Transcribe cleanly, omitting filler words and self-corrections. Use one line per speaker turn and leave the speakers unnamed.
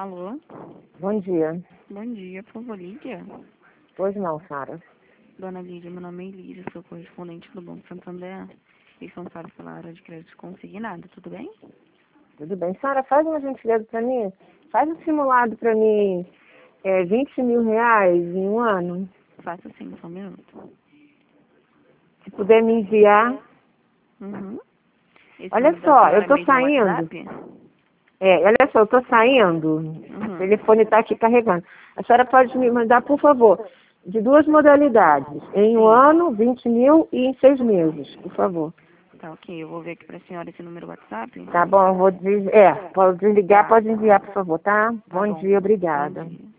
Alô?
Bom dia.
Bom dia, por favor, Lídia?
Pois não, Sara.
Dona Lídia, meu nome é Lídia, sou correspondente do Banco Santander. E responsável pela área de crédito consignado, tudo bem?
Tudo bem. Sara, faz uma gentileza para mim. Faz um simulado para mim, 20 mil reais em um ano.
Faça assim, só um minuto.
Se puder me enviar.
Uhum. Esse
Olha
número da
só, eu
senhora é
tô
mesmo o
saindo.
WhatsApp?
Olha só, eu tô saindo. O
Uhum.
telefone está aqui carregando. A senhora pode me mandar, por favor, de duas modalidades. Em um
Sim.
ano, 20 mil e em 6 meses, por favor.
Tá, ok. Eu vou ver aqui pra senhora esse número WhatsApp.
Tá bom, eu vou pode desligar,
Tá.
pode enviar, por favor, tá?
Tá
Bom
bom.
dia,
Bom
obrigada.
dia.